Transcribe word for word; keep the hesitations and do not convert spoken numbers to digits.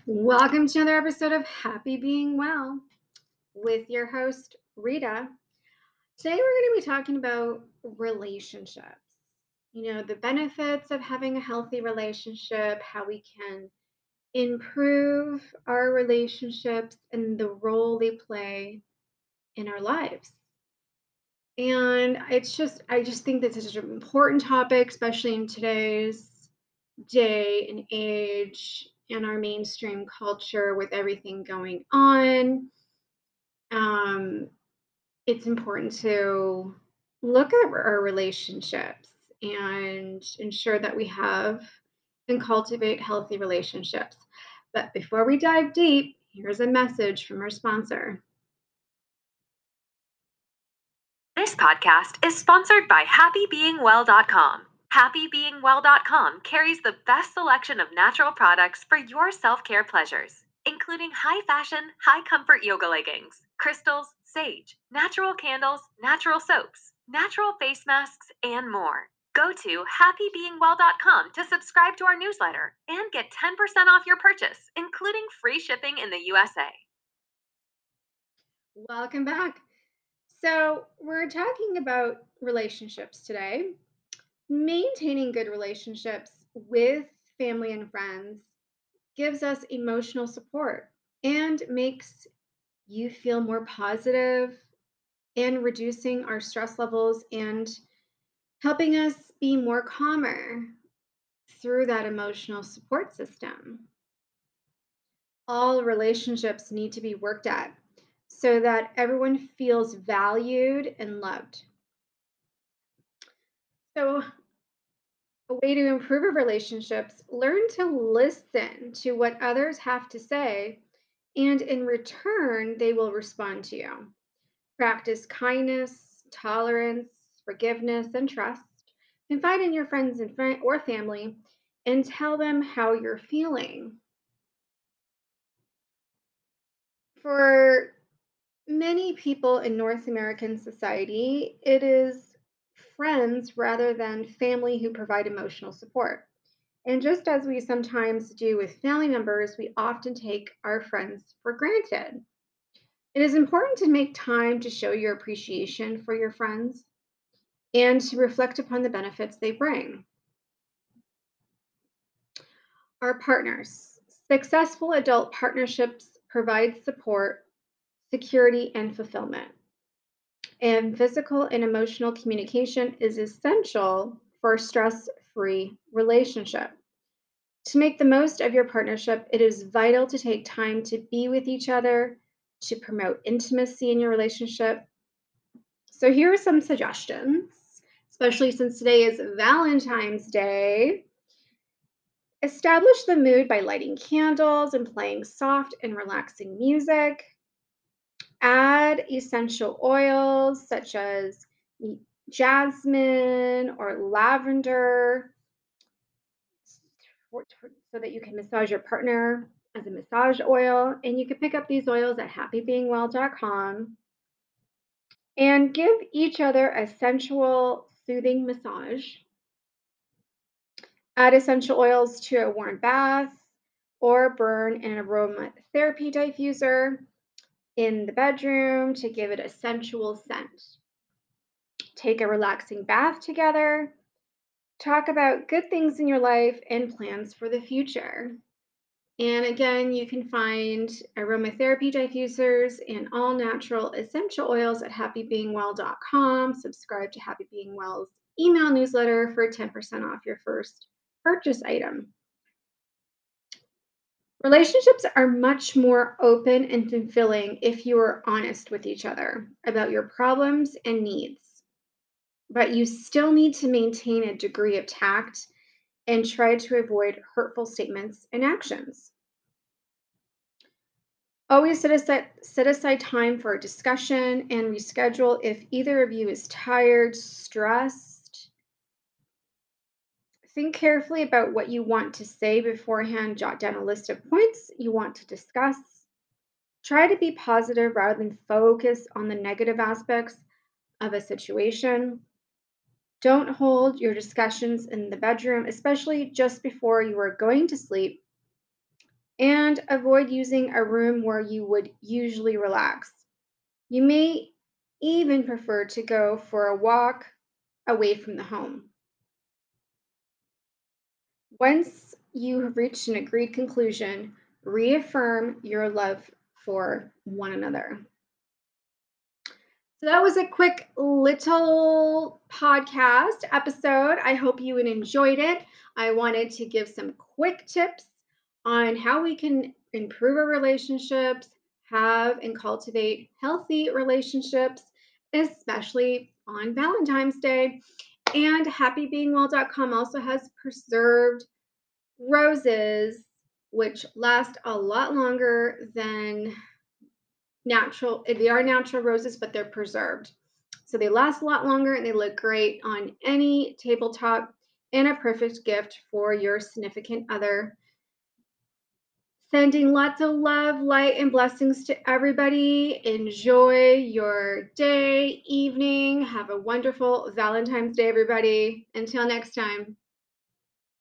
Welcome to another episode of Happy Being Well with your host, Rita. Today, we're going to be talking about relationships. You know, the benefits of having a healthy relationship, how we can improve our relationships, and the role they play in our lives. And it's just, I just think this is such an important topic, especially in today's day and age in our mainstream culture with everything going on. Um, it's important to look at our relationships and ensure that we have and cultivate healthy relationships. But before we dive deep, here's a message from our sponsor. This podcast is sponsored by happy being well dot com. happy being well dot com carries the best selection of natural products for your self-care pleasures, including high-fashion, high-comfort yoga leggings, crystals, sage, natural candles, natural soaps, natural face masks, and more. Go to happy being well dot com to subscribe to our newsletter and get ten percent off your purchase, including free shipping in the U S A. Welcome back. So, we're talking about relationships today. Maintaining good relationships with family and friends gives us emotional support and makes you feel more positive and reducing our stress levels and helping us be more calmer through that emotional support system. All relationships need to be worked at so that everyone feels valued and loved. So, a way to improve our relationships, learn to listen to what others have to say, and in return, they will respond to you. Practice kindness, tolerance, forgiveness, and trust. Confide in your friends and friend or family and tell them how you're feeling. For many people in North American society, it is friends rather than family who provide emotional support. And just as we sometimes do with family members, we often take our friends for granted. It is important to make time to show your appreciation for your friends and to reflect upon the benefits they bring. Our partners. Successful adult partnerships provide support, security, and fulfillment. And physical and emotional communication is essential for a stress free relationship. To make the most of your partnership, it is vital to take time to be with each other, to promote intimacy in your relationship. So, here are some suggestions, especially since today is Valentine's Day. Establish the mood by lighting candles and playing soft and relaxing music. Add essential oils such as jasmine or lavender so that you can massage your partner as a massage oil. And you can pick up these oils at happy being well dot com and give each other a sensual, soothing massage. Add essential oils to a warm bath or burn an aromatherapy diffuser in the bedroom to give it a sensual scent. Take a relaxing bath together. Talk about good things in your life and plans for the future. And again, you can find aromatherapy diffusers and all natural essential oils at happy being well dot com. Subscribe to Happy Being Well's email newsletter for ten percent off your first purchase item. Relationships are much more open and fulfilling if you are honest with each other about your problems and needs. But you still need to maintain a degree of tact and try to avoid hurtful statements and actions. Always set aside, set aside time for a discussion and reschedule if either of you is tired, stressed. Think carefully about what you want to say beforehand. Jot down a list of points you want to discuss. Try to be positive rather than focus on the negative aspects of a situation. Don't hold your discussions in the bedroom, especially just before you are going to sleep. and avoid using a room where you would usually relax. You may even prefer to go for a walk away from the home. Once you have reached an agreed conclusion, reaffirm your love for one another. So that was a quick little podcast episode. I hope you enjoyed it. I wanted to give some quick tips on how we can improve our relationships, have and cultivate healthy relationships, especially on Valentine's Day. And happy being well dot com also has preserved roses, which last a lot longer than natural. They are natural roses, but they're preserved. So they last a lot longer and they look great on any tabletop and a perfect gift for your significant other. Sending lots of love, light, and blessings to everybody. Enjoy your day, evening. Have a wonderful Valentine's Day, everybody. Until next time.